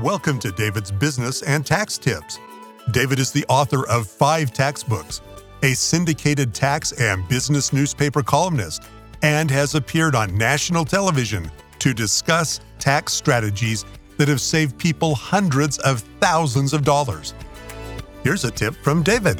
Welcome to David's Business and Tax Tips. David is the author of 5 tax books, a syndicated tax and business newspaper columnist, and has appeared on national television to discuss tax strategies that have saved people hundreds of thousands of dollars. Here's a tip from David.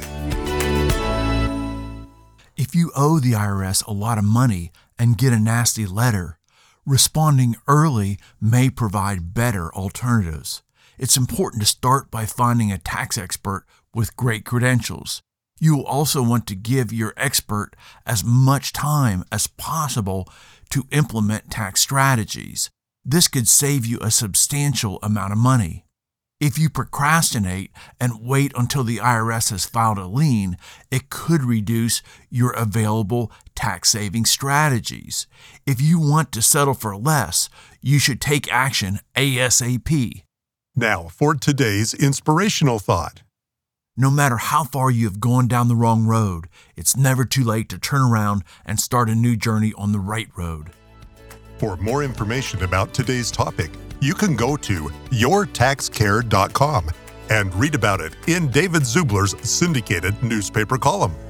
If you owe the IRS a lot of money and get a nasty letter, responding early may provide better alternatives. It's important to start by finding a tax expert with great credentials. You will also want to give your expert as much time as possible to implement tax strategies. This could save you a substantial amount of money. If you procrastinate and wait until the IRS has filed a lien, it could reduce your available tax-saving strategies. If you want to settle for less, you should take action ASAP. Now for today's inspirational thought. No matter how far you have gone down the wrong road, it's never too late to turn around and start a new journey on the right road. For more information about today's topic, you can go to yourtaxcare.com and read about it in David Zubler's syndicated newspaper column.